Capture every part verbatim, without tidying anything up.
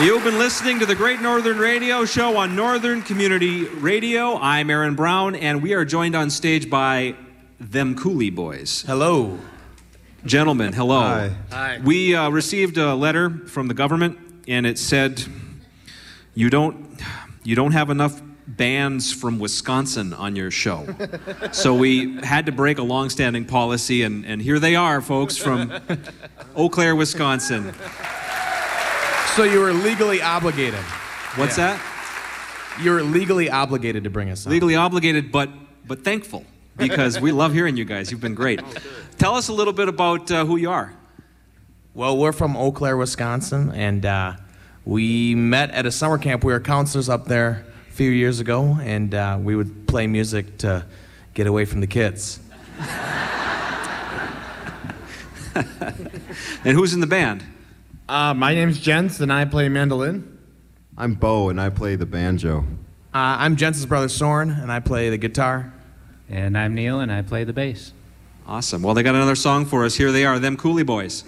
You've been listening to the Great Northern Radio Show on Northern Community Radio. I'm Aaron Brown, and we are joined on stage by them Cooley Boys. Hello. Gentlemen, hello. Hi. Hi. We uh, received a letter from the government, and it said, you don't, you don't have enough bands from Wisconsin on your show. So we had to break a long-standing policy, and, and here they are, folks, from Eau Claire, Wisconsin. So you were legally obligated. What's yeah. that? You were legally obligated to bring us on. Legally obligated, but but thankful, because we love hearing you guys. You've been great. Oh, Tell us a little bit about uh, who you are. Well, we're from Eau Claire, Wisconsin, and uh, we met at a summer camp. We were counselors up there a few years ago, and uh, we would play music to get away from the kids. And who's in the band? Uh, my name's Jens, and I play mandolin. I'm Bo, and I play the banjo. Uh, I'm Jens's brother Soren, and I play the guitar. And I'm Neil, and I play the bass. Awesome. Well, they got another song for us. Here they are, them Cooley Boys.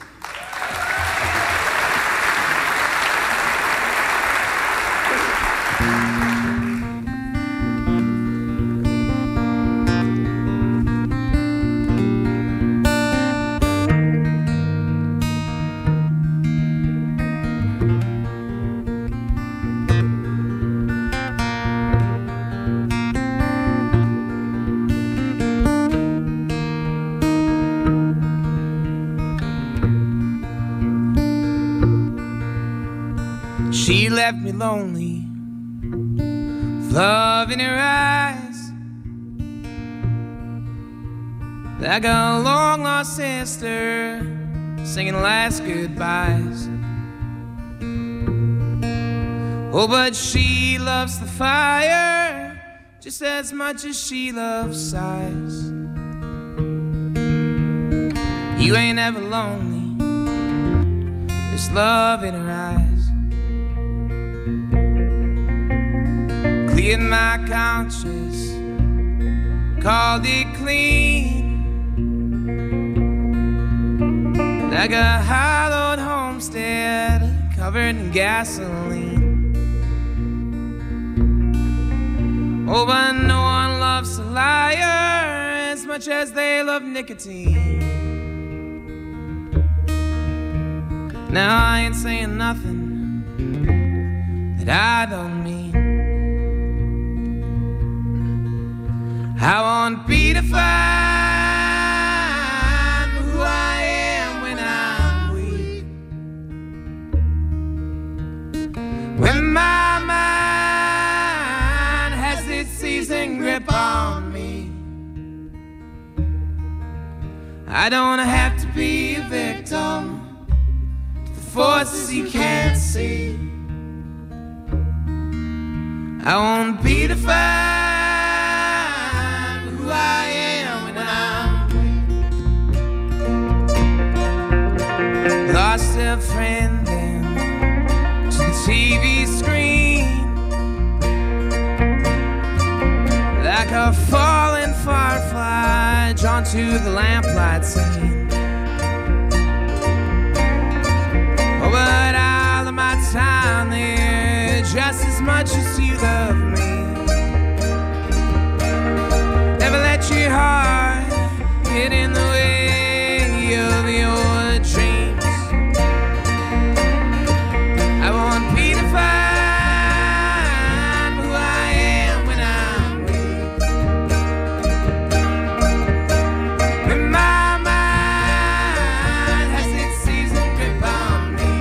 She left me lonely, love in her eyes, like a long-lost sister singing last goodbyes. Oh, but she loves the fire just as much as she loves sighs. You ain't ever lonely, there's love in her eyes. Cleared my conscience, called it clean, like a hallowed homestead covered in gasoline. Oh, but no one loves a liar as much as they love nicotine. Now I ain't saying nothing that I don't mean. I won't be defined for who I am when I'm weak, when my mind has its seizing grip on me. I don't have to be a victim to the forces you can't see. I won't be defined who I am when I'm weak. Lost a friend then to the T V screen, like a fallen firefly drawn to the lamplight scene. Oh, but I'll have my time there just as much as you love me. Let your heart get in the way of your dreams. I won't be defined who I am when I'm weak, when my mind has its seasoned grip on me.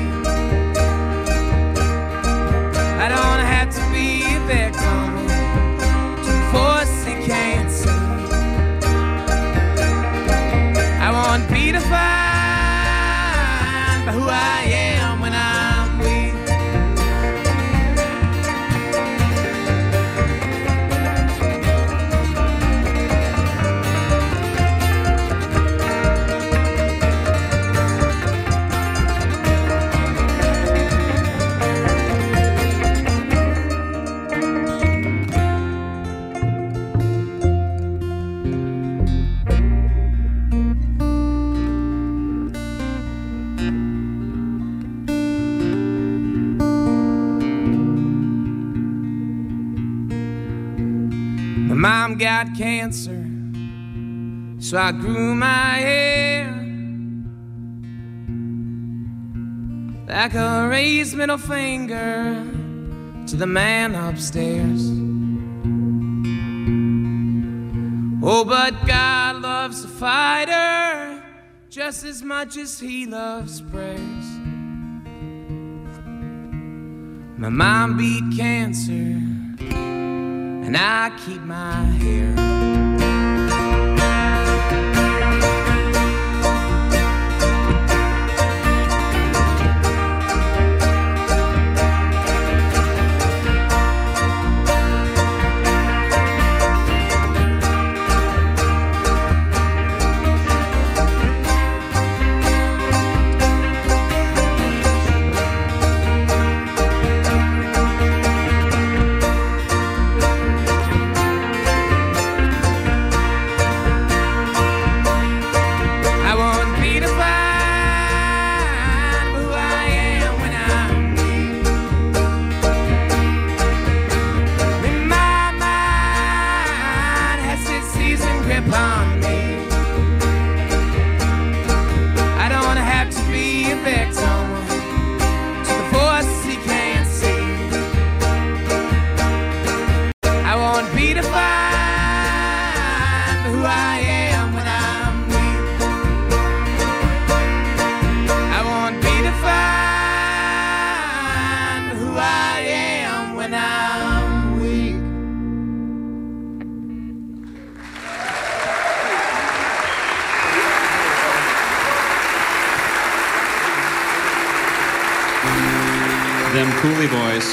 I don't have to be a victim to the force you can't see. Be defined by who I am when I'm weak. mom got cancer, so I grew my hair like a raised middle finger to the man upstairs. Oh, but God loves a fighter just as much as he loves prayers. My mom beat cancer, and I keep my hair. Them Cooley Boys.